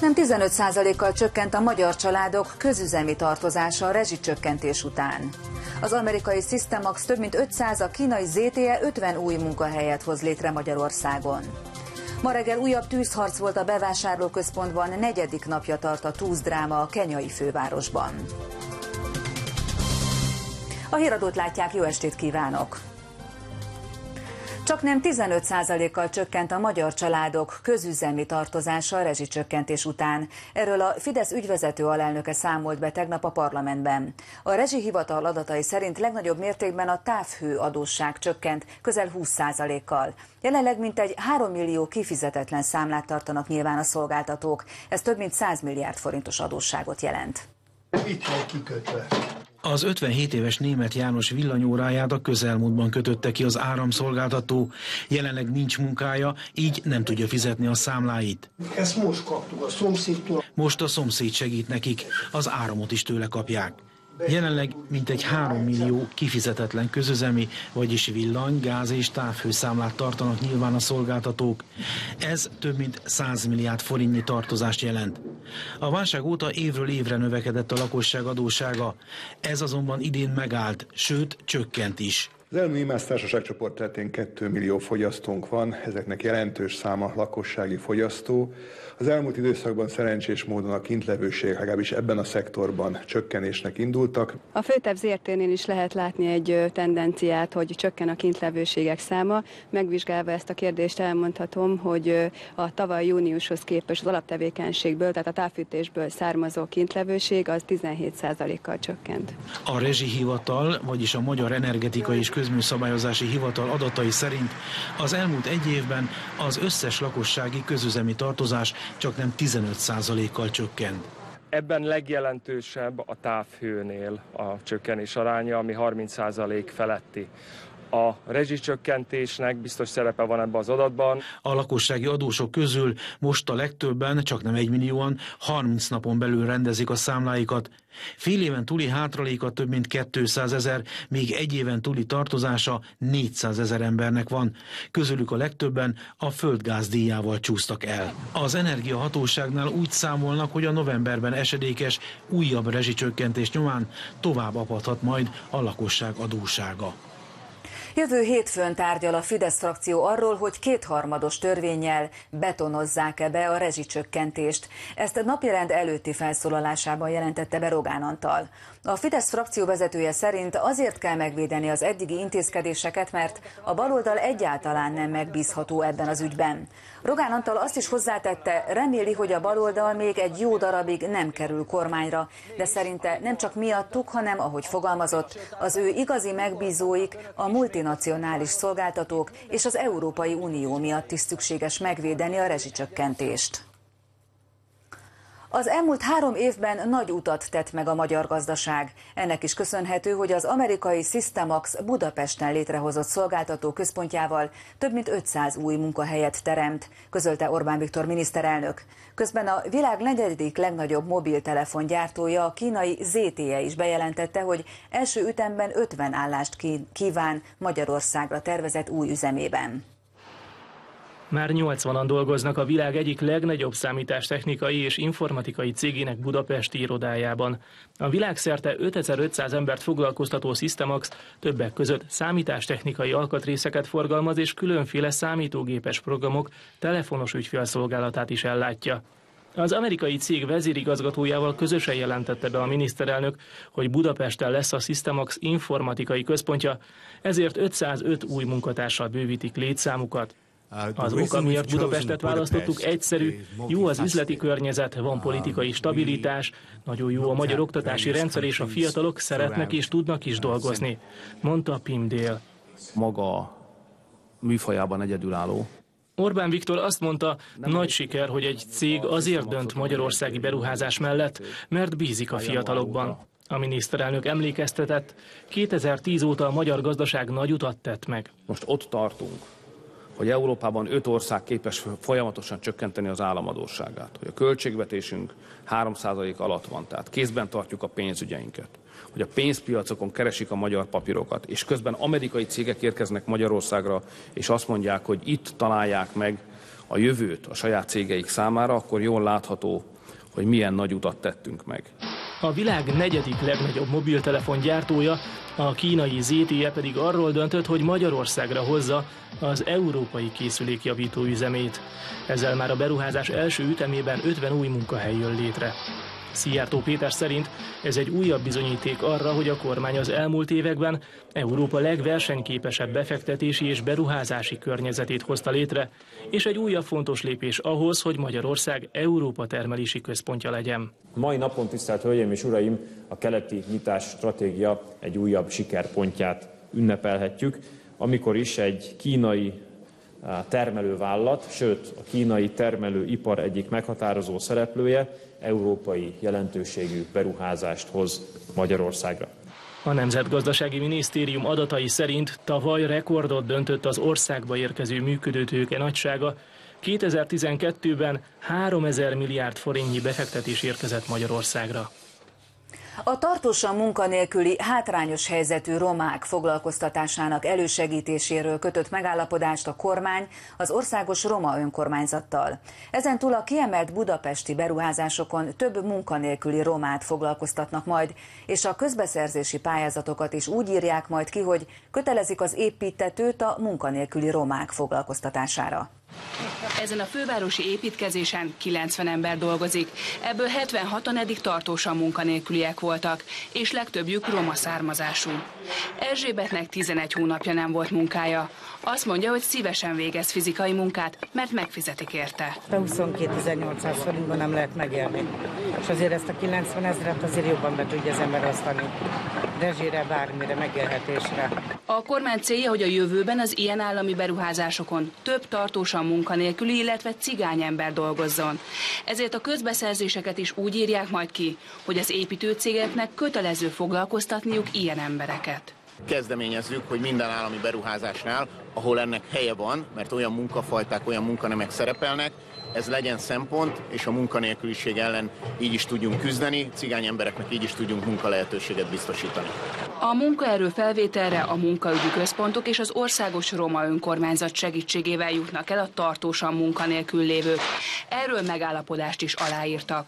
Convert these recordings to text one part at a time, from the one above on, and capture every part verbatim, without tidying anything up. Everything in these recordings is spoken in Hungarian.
Csaknem tizenöt százalékkal csökkent a magyar családok közüzemi tartozása a rezsicsökkentés után. Az amerikai Systemax több mint ötszáz, a kínai zé té e ötven új munkahelyet hoz létre Magyarországon. Ma reggel újabb tűzharc volt a bevásárlóközpontban, negyedik napja tart a tűzdráma a kenyai fővárosban. A híradót látják, jó estét kívánok! Csaknem tizenöt százalékkal csökkent a magyar családok közüzemi tartozása a rezsicsökkentés után. Erről a Fidesz ügyvezető alelnöke számolt be tegnap a parlamentben. A rezsihivatal adatai szerint legnagyobb mértékben a távhő adósság csökkent, közel húsz százalékkal. Jelenleg mintegy három millió kifizetetlen számlát tartanak nyilván a szolgáltatók. Ez több mint száz milliárd forintos adósságot jelent. Itt van kikötve. Az ötvenhét éves német János villanyóráját a közelmúltban kötötte ki az áramszolgáltató. Jelenleg nincs munkája, így nem tudja fizetni a számláit. Ezt most kaptuk a szomszédtól. Most a szomszéd segít nekik, az áramot is tőle kapják. Jelenleg mintegy három millió kifizetetlen közüzemi, vagyis villany, gáz és távhőszámlát tartanak nyilván a szolgáltatók. Ez több mint száz milliárd forintnyi tartozást jelent. A válság óta évről évre növekedett a lakosság adóssága. Ez azonban idén megállt, sőt csökkent is. Az Elmű Imász társaságcsoport területén két millió fogyasztónk van, ezeknek jelentős száma lakossági fogyasztó. Az elmúlt időszakban szerencsés módon a kintlevőségek legalábbis ebben a szektorban csökkenésnek indultak. A Főtep zé er té-nél is lehet látni egy tendenciát, hogy csökken a kintlevőségek száma. Megvizsgálva ezt a kérdést elmondhatom, hogy a tavaly júniushoz képest az alaptevékenységből, tehát a távfűtésből származó kintlevőség az tizenhét százalékkal csökkent. A rezsihivatal, vagyis a Magyar Energetikai és Közműszabályozási Hivatal adatai szerint az elmúlt egy évben az összes lakossági közüzemi tartozás csaknem tizenöt százalékkal csökkent. Ebben legjelentősebb a távhőnél a csökkenés aránya, ami harminc százalék feletti. A rezsicsökkentésnek biztos szerepe van ebben az adatban. A lakossági adósok közül most a legtöbben, csaknem egymillióan, harminc napon belül rendezik a számláikat. Fél éven túli hátraléka több mint kétszázezer, még egy éven túli tartozása négyszázezer embernek van. Közülük a legtöbben a földgáz díjával csúsztak el. Az energiahatóságnál úgy számolnak, hogy a novemberben esedékes újabb rezsicsökkentés nyomán tovább apadhat majd a lakosság adóssága. Jövő hétfőn tárgyal a Fidesz frakció arról, hogy kétharmados törvénnyel betonozzák-e be a rezsicsökkentést. Ezt a napirend előtti felszólalásában jelentette be Rogán Antal. A Fidesz frakció vezetője szerint azért kell megvédeni az eddigi intézkedéseket, mert a baloldal egyáltalán nem megbízható ebben az ügyben. Rogán Antal azt is hozzátette, reméli, hogy a baloldal még egy jó darabig nem kerül kormányra, de szerinte nem csak miattuk, hanem, ahogy fogalmazott, az ő igazi megbízóik, a multinacionális szolgáltatók és az Európai Unió miatt is szükséges megvédeni a rezsicsökkentést. Az elmúlt három évben nagy utat tett meg a magyar gazdaság. Ennek is köszönhető, hogy az amerikai Systemax Budapesten létrehozott szolgáltató központjával több mint ötszáz új munkahelyet teremt, közölte Orbán Viktor miniszterelnök. Közben a világ negyedik legnagyobb mobiltelefongyártója, a kínai zé té e is bejelentette, hogy első ütemben ötven állást kíván Magyarországra tervezett új üzemében. Már nyolcvanan dolgoznak a világ egyik legnagyobb számítástechnikai és informatikai cégének budapesti irodájában. A világszerte ötezer-ötszáz embert foglalkoztató Systemax többek között számítástechnikai alkatrészeket forgalmaz és különféle számítógépes programok telefonos ügyfélszolgálatát is ellátja. Az amerikai cég vezérigazgatójával közösen jelentette be a miniszterelnök, hogy Budapesten lesz a Systemax informatikai központja, ezért ötszázöt új munkatársal bővítik létszámukat. Az oka miatt Budapestet választottuk egyszerű, jó az üzleti környezet, van politikai stabilitás, nagyon jó a magyar oktatási rendszer, és a fiatalok szeretnek és tudnak is dolgozni, mondta Pim Dél. Maga műfajában egyedülálló. Orbán Viktor azt mondta, nagy siker, hogy egy cég azért dönt magyarországi beruházás mellett, mert bízik a fiatalokban. A miniszterelnök emlékeztetett, kétezer-tíz óta a magyar gazdaság nagy utat tett meg. Most ott tartunk, hogy Európában öt ország képes folyamatosan csökkenteni az államadósságát, hogy a költségvetésünk három százalék alatt van, tehát kézben tartjuk a pénzügyeinket, hogy a pénzpiacokon keresik a magyar papírokat, és közben amerikai cégek érkeznek Magyarországra, és azt mondják, hogy itt találják meg a jövőt a saját cégeik számára, akkor jól látható, hogy milyen nagy utat tettünk meg. A világ negyedik legnagyobb mobiltelefon gyártója, a kínai zé té e pedig arról döntött, hogy Magyarországra hozza az európai készülékjavító üzemét. Ezzel már a beruházás első ütemében ötven új munkahely jön létre. Szijjártó Péter szerint ez egy újabb bizonyíték arra, hogy a kormány az elmúlt években Európa legversenyképesebb befektetési és beruházási környezetét hozta létre, és egy újabb fontos lépés ahhoz, hogy Magyarország Európa termelési központja legyen. Mai napon, tisztelt Hölgyeim és Uraim, a keleti nyitás stratégia egy újabb sikerpontját ünnepelhetjük, amikor is egy kínai termelővállalat, sőt a kínai termelőipar egyik meghatározó szereplője európai jelentőségű beruházást hoz Magyarországra. A Nemzetgazdasági Minisztérium adatai szerint tavaly rekordot döntött az országba érkező működőtőke nagysága. kétezer-tizenkettőben háromezer milliárd forintnyi befektetés érkezett Magyarországra. A tartósan munkanélküli, hátrányos helyzetű romák foglalkoztatásának elősegítéséről kötött megállapodást a kormány az Országos Roma Önkormányzattal. Ezentúl a kiemelt budapesti beruházásokon több munkanélküli romát foglalkoztatnak majd, és a közbeszerzési pályázatokat is úgy írják majd ki, hogy kötelezik az építtetőt a munkanélküli romák foglalkoztatására. Ezen a fővárosi építkezésen kilencven ember dolgozik, ebből hetvenhatan eddig tartósan munkanélküliek voltak, és legtöbbjük roma származású. Erzsébetnek tizenegy hónapja nem volt munkája. Azt mondja, hogy szívesen végez fizikai munkát, mert megfizetik érte. huszonkétezer-nyolcszáz forintban nem lehet megélni, és azért ezt a kilencven ezret azért jobban be tudja az ember osztani. Rezsére, bármire, megélhetésre. A kormány célja, hogy a jövőben az ilyen állami beruházásokon több tartósan munkanélküli, illetve cigány ember dolgozzon. Ezért a közbeszerzéseket is úgy írják majd ki, hogy az építőcégeknek kötelező foglalkoztatniuk ilyen embereket. Kezdeményezzük, hogy minden állami beruházásnál, ahol ennek helye van, mert olyan munkafajták, olyan munkanemek szerepelnek, ez legyen szempont, és a munkanélküliség ellen így is tudjunk küzdeni, cigány embereknek így is tudjunk munkalehetőséget biztosítani. A munkaerő felvételre a munkaügyi központok és az Országos Roma Önkormányzat segítségével jutnak el a tartósan munkanélkül lévők. Erről megállapodást is aláírtak.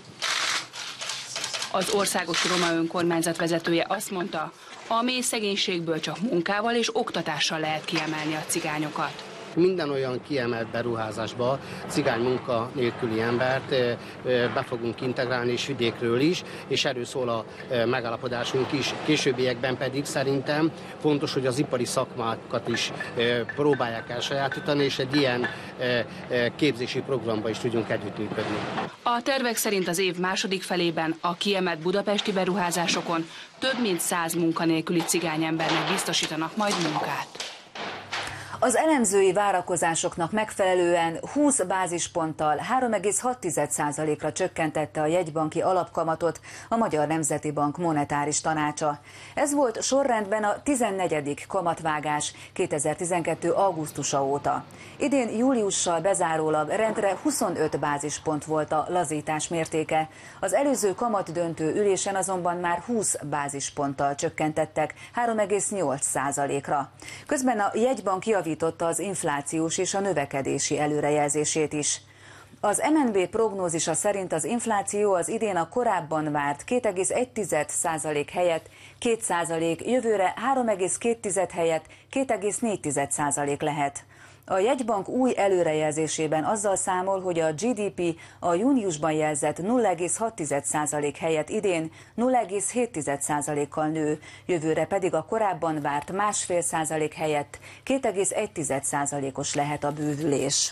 Az Országos Roma Önkormányzat vezetője azt mondta, a mély szegénységből csak munkával és oktatással lehet kiemelni a cigányokat. Minden olyan kiemelt beruházásba cigány munka nélküli embert be fogunk integrálni, és vidékről is, és erről szól a megállapodásunk is. Későbbiekben pedig szerintem fontos, hogy az ipari szakmákat is próbálják elsajátítani, és egy ilyen képzési programba is tudjunk együttműködni. A tervek szerint az év második felében a kiemelt budapesti beruházásokon több mint száz munkanélküli cigány embernek biztosítanak majd munkát. Az elemzői várakozásoknak megfelelően húsz bázisponttal három egész hat százalékra csökkentette a jegybanki alapkamatot a Magyar Nemzeti Bank monetáris tanácsa. Ez volt sorrendben a tizennegyedik kamatvágás kétezer-tizenkettő augusztusa óta. Idén júliussal bezárólag rendre huszonöt bázispont volt a lazítás mértéke. Az előző kamatdöntő ülésen azonban már húsz bázisponttal csökkentettek három egész nyolc százalékra. Közben a jegybank javította az inflációs és a növekedési előrejelzését is. Az em en bé prognózisa szerint az infláció az idén a korábban várt két egész egy százalék helyett két százalék, jövőre három egész két helyett két egész négy százalék lehet. A jegybank új előrejelzésében azzal számol, hogy a gé dé pé a júniusban jelzett nulla egész hat százalék helyett idén nulla egész hét százalékkal nő, jövőre pedig a korábban várt másfél százalék helyett két egész egy százalékos lehet a bővülés.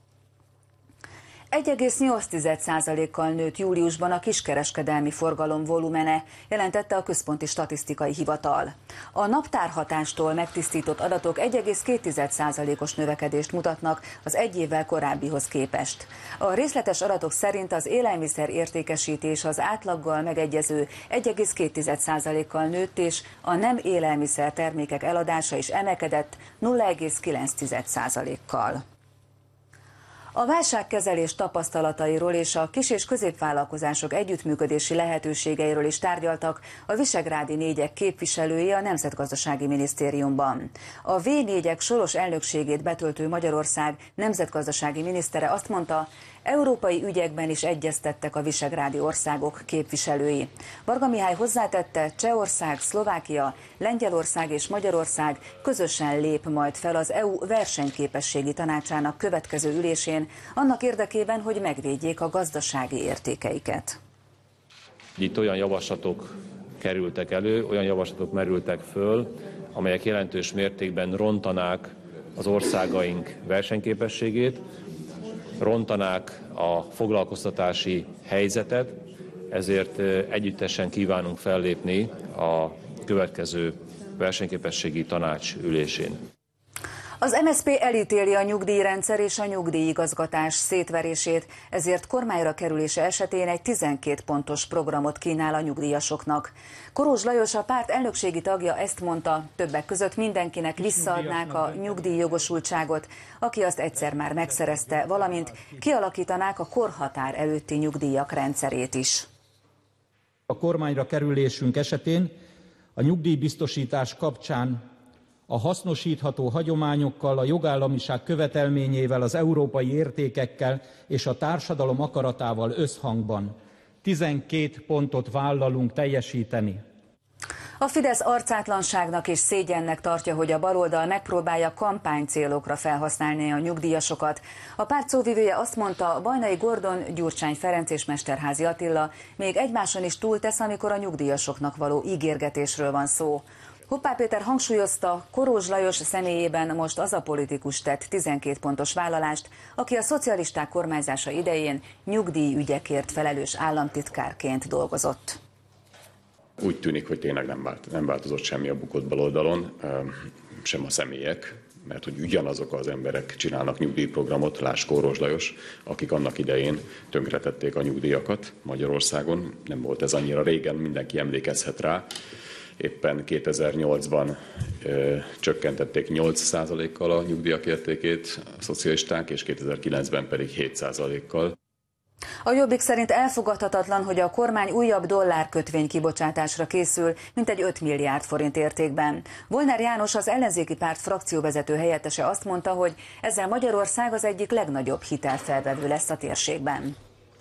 egy egész nyolc százalékkal nőtt júliusban a kiskereskedelmi forgalom volumene, jelentette a Központi Statisztikai Hivatal. A naptárhatástól megtisztított adatok egy egész két százalékos növekedést mutatnak az egy évvel korábbihoz képest. A részletes adatok szerint az élelmiszer értékesítés az átlaggal megegyező egy egész két százalékkal nőtt, és a nem élelmiszer termékek eladása is emelkedett nulla egész kilenc százalékkal. A válságkezelés tapasztalatairól és a kis- és középvállalkozások együttműködési lehetőségeiről is tárgyaltak a visegrádi négyek képviselői a Nemzetgazdasági Minisztériumban. A vé négyek soros elnökségét betöltő Magyarország nemzetgazdasági minisztere azt mondta, európai ügyekben is egyeztettek a visegrádi országok képviselői. Varga Mihály hozzátette, Csehország, Szlovákia, Lengyelország és Magyarország közösen lép majd fel az é u versenyképességi tanácsának következő ülésén, annak érdekében, hogy megvédjék a gazdasági értékeiket. Itt olyan javaslatok kerültek elő, olyan javaslatok merültek föl, amelyek jelentős mértékben rontanák az országaink versenyképességét, rontanák a foglalkoztatási helyzetet, ezért együttesen kívánunk fellépni a következő versenyképességi tanács ülésén. Az em es zé pé elítéli a nyugdíjrendszer és a nyugdíjigazgatás szétverését, ezért kormányra kerülése esetén egy tizenkét pontos programot kínál a nyugdíjasoknak. Korós Lajos, a párt elnökségi tagja ezt mondta, többek között mindenkinek visszaadnák a nyugdíjjogosultságot, aki azt egyszer már megszerezte, valamint kialakítanák a korhatár előtti nyugdíjak rendszerét is. A kormányra kerülésünk esetén a nyugdíjbiztosítás kapcsán a hasznosítható hagyományokkal, a jogállamiság követelményével, az európai értékekkel és a társadalom akaratával összhangban tizenkét pontot vállalunk teljesíteni. A Fidesz arcátlanságnak és szégyennek tartja, hogy a baloldal megpróbálja kampánycélokra felhasználni a nyugdíjasokat. A párt szóvivője azt mondta, Bajnai Gordon, Gyurcsány Ferenc és Mesterházy Attila még egymáson is túltesz, amikor a nyugdíjasoknak való ígérgetésről van szó. Hoppá Péter hangsúlyozta, Korós Lajos személyében most az a politikus tett tizenkét pontos vállalást, aki a szocialisták kormányzása idején nyugdíjügyekért felelős államtitkárként dolgozott. Úgy tűnik, hogy tényleg nem, vált, nem változott semmi a bukott baloldalon, sem a személyek, mert hogy ugyanazok az emberek csinálnak nyugdíjprogramot, lásd Korós Lajos, akik annak idején tönkretették a nyugdíjakat Magyarországon. Nem volt ez annyira régen, mindenki emlékezhet rá. Éppen kétezer-nyolcban ö, csökkentették nyolc százalékkal a nyugdíjak értékét a szocialisták, és kétezer-kilencben pedig hét százalékkal. A Jobbik szerint elfogadhatatlan, hogy a kormány újabb dollárkötvény kibocsátásra készül, mintegy öt milliárd forint értékben. Volner János, az ellenzéki párt frakcióvezető helyettese azt mondta, hogy ezzel Magyarország az egyik legnagyobb hitelfelvevő lesz a térségben.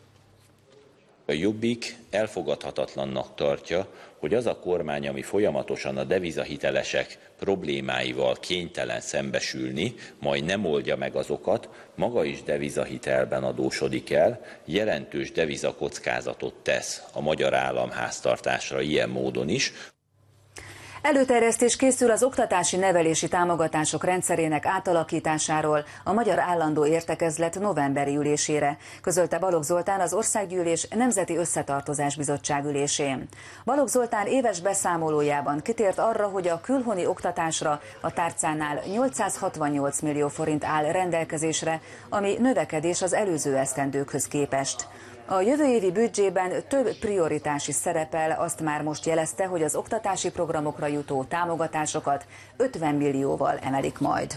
A Jobbik elfogadhatatlannak tartja, hogy az a kormány, ami folyamatosan a devizahitelesek problémáival kénytelen szembesülni, majd nem oldja meg azokat, maga is devizahitelben adósodik el, jelentős devizakockázatot tesz a magyar államháztartásra ilyen módon is. Előterjesztés készül az oktatási nevelési támogatások rendszerének átalakításáról a Magyar Állandó Értekezlet novemberi ülésére, közölte Balogh Zoltán az Országgyűlés Nemzeti Összetartozás Bizottság ülésén. Balogh Zoltán éves beszámolójában kitért arra, hogy a külhoni oktatásra a tárcánál nyolcszázhatvannyolc millió forint áll rendelkezésre, ami növekedés az előző esztendőkhöz képest. A jövő évi büdzsében több prioritás is szerepel, azt már most jelezte, hogy az oktatási programokra jutó támogatásokat ötven millióval emelik majd.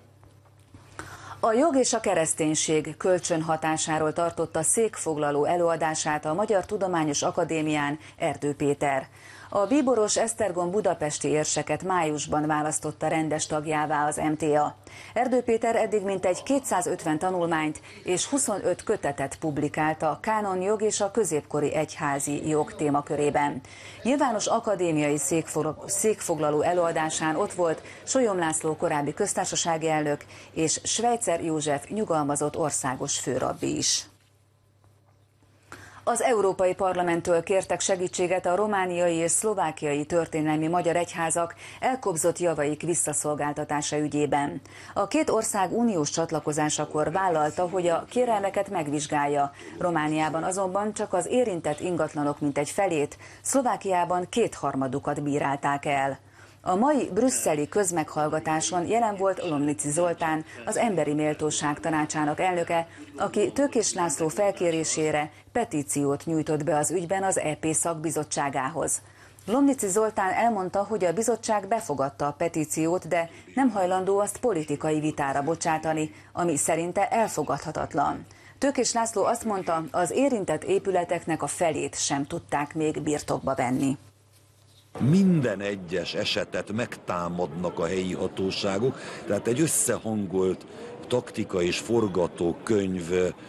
A jog és a kereszténység kölcsönhatásáról tartotta székfoglaló előadását a Magyar Tudományos Akadémián Erdő Péter. A bíboros Esztergom budapesti érseket májusban választotta rendes tagjává az em té á. Erdő Péter eddig mintegy kétszázötven tanulmányt és huszonöt kötetet publikált a kánonjog és a középkori egyházi jog témakörében. Nyilvános akadémiai székfoglaló előadásán ott volt Solyom László korábbi köztársasági elnök és Schweitzer József nyugalmazott országos főrabbi is. Az Európai Parlamenttől kértek segítséget a romániai és szlovákiai történelmi magyar egyházak elkobzott javaik visszaszolgáltatása ügyében. A két ország uniós csatlakozásakor vállalta, hogy a kérelmeket megvizsgálja. Romániában azonban csak az érintett ingatlanok mintegy felét, Szlovákiában kétharmadukat bírálták el. A mai brüsszeli közmeghallgatáson jelen volt Lomnici Zoltán, az Emberi Méltóság Tanácsának elnöke, aki Tőkés László felkérésére petíciót nyújtott be az ügyben az é pé szakbizottságához. Lomnici Zoltán elmondta, hogy a bizottság befogadta a petíciót, de nem hajlandó azt politikai vitára bocsátani, ami szerinte elfogadhatatlan. Tőkés László azt mondta, az érintett épületeknek a felét sem tudták még birtokba venni. Minden egyes esetet megtámadnak a helyi hatóságok, tehát egy összehangolt taktika és forgatókönyv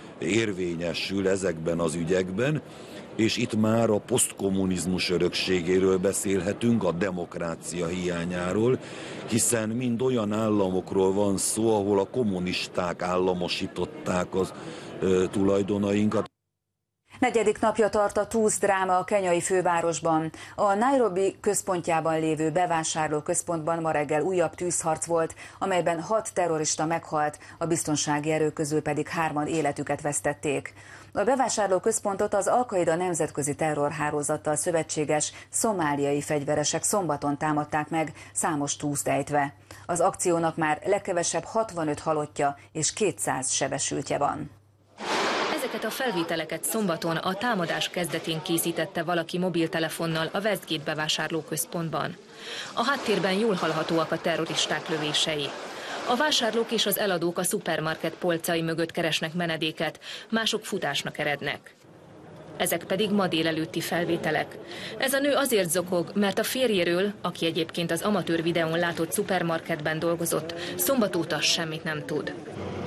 érvényesül ezekben az ügyekben, és itt már a posztkommunizmus örökségéről beszélhetünk, a demokrácia hiányáról, hiszen mind olyan államokról van szó, ahol a kommunisták államosították az ö, tulajdonainkat. Negyedik napja tart a Tusz dráma a kenyai fővárosban. A Nairobi központjában lévő bevásárlóközpontban ma reggel újabb tűzharc volt, amelyben hat terrorista meghalt, a biztonsági erők közül pedig hárman életüket vesztették. A bevásárlóközpontot az Al-Qaida nemzetközi terrorhálózattal szövetséges szomáliai fegyveresek szombaton támadták meg, számos túszt ejtve. Az akciónak már legkevesebb hatvanöt halottja és kétszáz sebesültje van. Ezeket a felvételeket szombaton a támadás kezdetén készítette valaki mobiltelefonnal a Westgate bevásárlóközpontban. A háttérben jól hallhatóak a terroristák lövései. A vásárlók és az eladók a szupermarket polcai mögött keresnek menedéket, mások futásnak erednek. Ezek pedig ma délelőtti felvételek. Ez a nő azért zokog, mert a férjéről, aki egyébként az amatőr videón látott szupermarketben dolgozott, szombat óta semmit nem tud.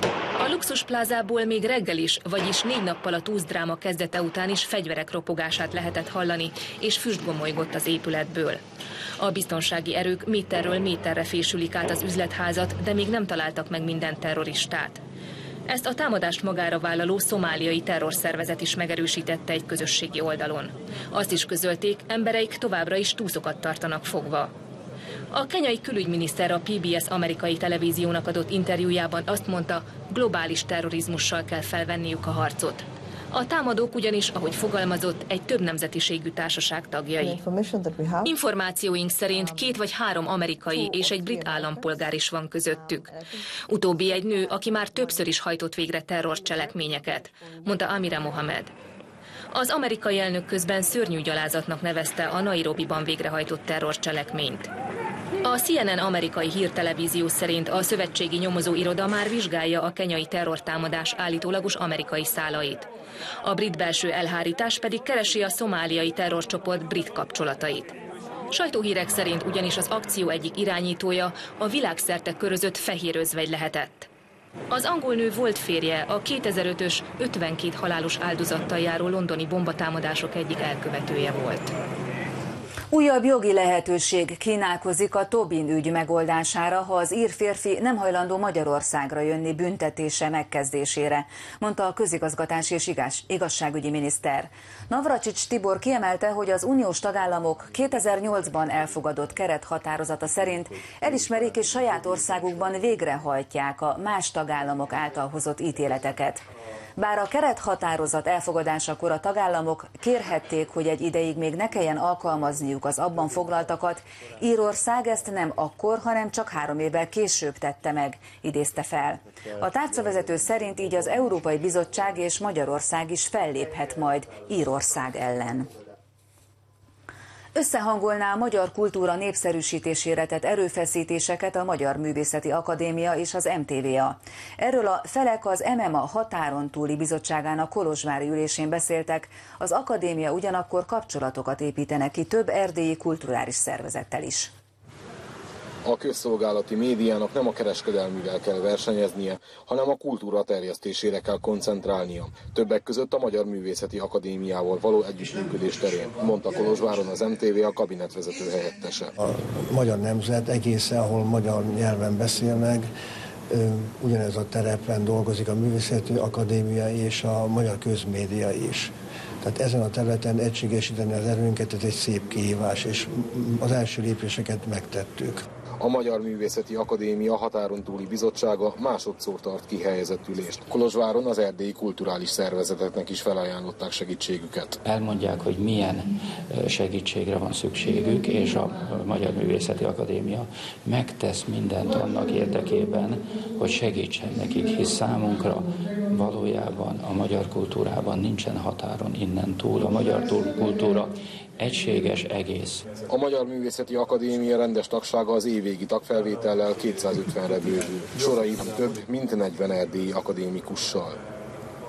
A luxusplázából még reggel is, vagyis négy nappal a Tusz dráma kezdete után is fegyverek ropogását lehetett hallani, és füst gomolygott az épületből. A biztonsági erők méterről méterre fésülik át az üzletházat, de még nem találtak meg minden terroristát. Ezt a támadást magára vállaló szomáliai terrorszervezet is megerősítette egy közösségi oldalon. Azt is közölték, embereik továbbra is túszokat tartanak fogva. A kenyai külügyminiszter a pé bé es amerikai televíziónak adott interjújában azt mondta, globális terrorizmussal kell felvenniük a harcot. A támadók ugyanis, ahogy fogalmazott, egy több nemzetiségű társaság tagjai. Információink szerint két vagy három amerikai és egy brit állampolgár is van közöttük. Utóbbi egy nő, aki már többször is hajtott végre terrorcselekményeket, mondta Amira Mohamed. Az amerikai elnök közben szörnyű gyalázatnak nevezte a Nairobiban végrehajtott terrorcselekményt. A C N N amerikai hírtelevízió szerint a szövetségi nyomozóiroda már vizsgálja a kenyai terrortámadás állítólagos amerikai szálait. A brit belső elhárítás pedig keresi a szomáliai terrorcsoport brit kapcsolatait. Sajtóhírek szerint ugyanis az akció egyik irányítója a világszerte körözött fehér özvegy lehetett. Az angol nő volt férje, a kétezer-ötös ötvenkét halálos áldozattal járó londoni bombatámadások egyik elkövetője volt. Újabb jogi lehetőség kínálkozik a Tobin ügy megoldására, ha az ír férfi nem hajlandó Magyarországra jönni büntetése megkezdésére, mondta a közigazgatási és igazságügyi miniszter. Navracsics Tibor kiemelte, hogy az uniós tagállamok kétezer-nyolcban elfogadott kerethatározata szerint elismerik és saját országukban végrehajtják a más tagállamok által hozott ítéleteket. Bár a kerethatározat elfogadásakor a tagállamok kérhették, hogy egy ideig még ne kelljen alkalmazniuk az abban foglaltakat, Írország ezt nem akkor, hanem csak három évvel később tette meg, idézte fel. A tárcavezető szerint így az Európai Bizottság és Magyarország is felléphet majd Írország ellen. Összehangolná a magyar kultúra népszerűsítésére tett erőfeszítéseket a Magyar Művészeti Akadémia és az em té vé á. Erről a felek az em em á határon túli bizottságának kolozsvári ülésén beszéltek, az akadémia ugyanakkor kapcsolatokat építenek ki több erdélyi kulturális szervezettel is. A közszolgálati médiának nem a kereskedelmivel kell versenyeznie, hanem a kultúra terjesztésére kell koncentrálnia. Többek között a Magyar Művészeti Akadémiával való együttműködés terén, mondta Kolozsváron az em té vé á kabinetvezető helyettese. A magyar nemzet egészen, ahol magyar nyelven beszélnek, ugyanez a terepen dolgozik a Művészeti Akadémia és a magyar közmédia is. Tehát ezen a területen egységesíteni az erőnket, ez egy szép kihívás, és az első lépéseket megtettük. A Magyar Művészeti Akadémia határon túli bizottsága másodszor tart kihelyezett ülést. Kolozsváron az erdélyi kulturális szervezeteknek is felajánlották segítségüket. Elmondják, hogy milyen segítségre van szükségük, és a Magyar Művészeti Akadémia megtesz mindent annak érdekében, hogy segítsen nekik, hisz számunkra valójában a magyar kultúrában nincsen határon innen túl. A magyar kultúra egységes egész. A Magyar Művészeti Akadémia rendes tagsága az évvégi tagfelvétellel kétszázötvenre bővül. Soraimban több mint negyven erdélyi akadémikussal.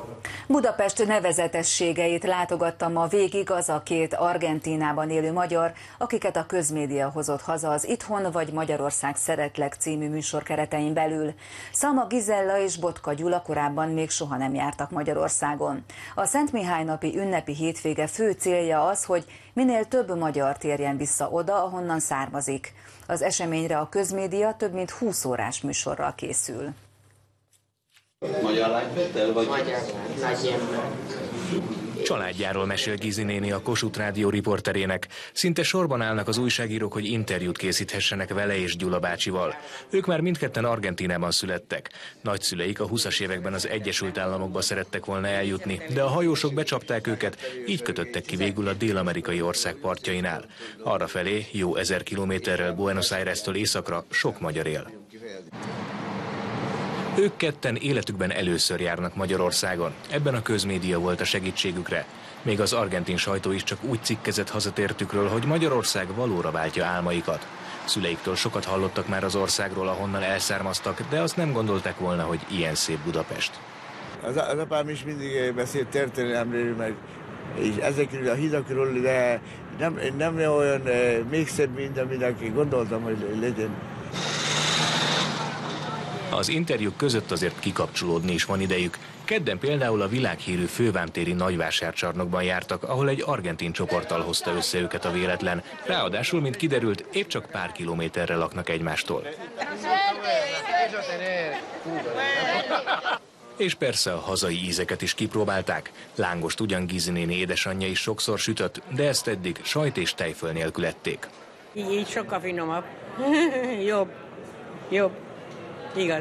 Budapest nevezetességeit látogatta ma végig az a két Argentínában élő magyar, akiket a közmédia hozott haza az Itthon vagy Magyarország szeretlek című műsor keretein belül. Szalma Gizella és Botka Gyula korábban még soha nem jártak Magyarországon. A Szent Mihály napi ünnepi hétvége fő célja az, hogy minél több magyar térjen vissza oda, ahonnan származik. Az eseményre a közmédia több mint húsz órás műsorral készül. Magyar lány, vagy? Magyar lány, Családjáról mesél Gizi néni a Kossuth Rádió riporterének. Szinte sorban állnak az újságírók, hogy interjút készíthessenek vele és Gyula bácsival. Ők már mindketten Argentínában születtek. Nagyszüleik a húszas években az Egyesült Államokba szerettek volna eljutni, de a hajósok becsapták őket, így kötöttek ki végül a dél-amerikai ország partjainál. Arrafelé, jó ezer kilométerrel Buenos Airestől északra sok magyar él. Ők ketten életükben először járnak Magyarországon. Ebben a közmédia volt a segítségükre. Még az argentin sajtó is csak úgy cikkezett hazatértükről, hogy Magyarország valóra váltja álmaikat. Szüleiktől sokat hallottak már az országról, ahonnan elszármaztak, de azt nem gondolták volna, hogy ilyen szép Budapest. Az, az apám is mindig beszélt történelemről, meg és ezekről a hídakról, de nem, nem olyan még szebb, mint amit aki gondoltam, hogy legyen. Az interjúk között azért kikapcsolódni is van idejük. Kedden például a világhírű fővámtéri nagyvásárcsarnokban jártak, ahol egy argentin csoporttal hozta össze őket a véletlen. Ráadásul, mint kiderült, épp csak pár kilométerre laknak egymástól. És persze a hazai ízeket is kipróbálták. Lángost ugyan Gizi néni édesanyja is sokszor sütött, de ezt eddig sajt és tejföl nélkül ették. Így, így sokkal finomabb. Jobb. Jobb. Igaz.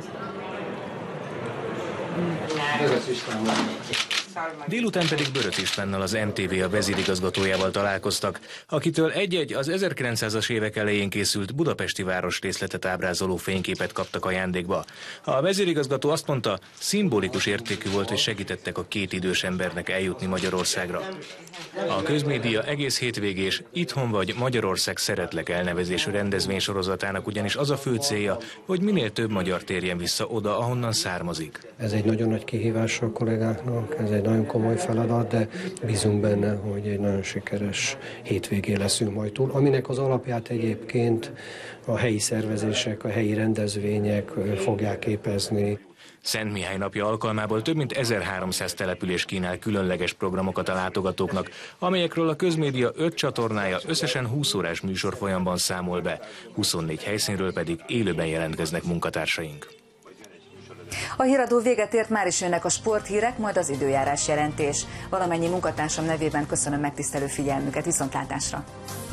Délután pedig Börös Istvánnal, az em té vé a vezérigazgatójával találkoztak, akitől egy-egy az ezerkilencszázas évek elején készült budapesti városrészletet ábrázoló fényképet kaptak ajándékba. A vezérigazgató azt mondta, szimbolikus értékű volt, hogy segítettek a két idős embernek eljutni Magyarországra. A közmédia egész hétvégés Itthon vagy Magyarország szeretlek elnevezésű rendezvénysorozatának ugyanis az a fő célja, hogy minél több magyar térjen vissza oda, ahonnan származik. Ez egy nagyon nagy kihívás a kollégáknak, ez egy nagyon komoly feladat, de bízunk benne, hogy egy nagyon sikeres hétvégé leszünk majd túl, aminek az alapját egyébként a helyi szervezések, a helyi rendezvények fogják képezni. Szent Mihály napja alkalmából több mint ezerháromszáz település kínál különleges programokat a látogatóknak, amelyekről a közmédia öt csatornája összesen húsz órás műsorfolyamban számol be, huszonnégy helyszínről pedig élőben jelentkeznek munkatársaink. A híradó véget ért, már is jönnek a sporthírek, majd az időjárás jelentés. Valamennyi munkatársam nevében köszönöm megtisztelő figyelmüket, viszontlátásra!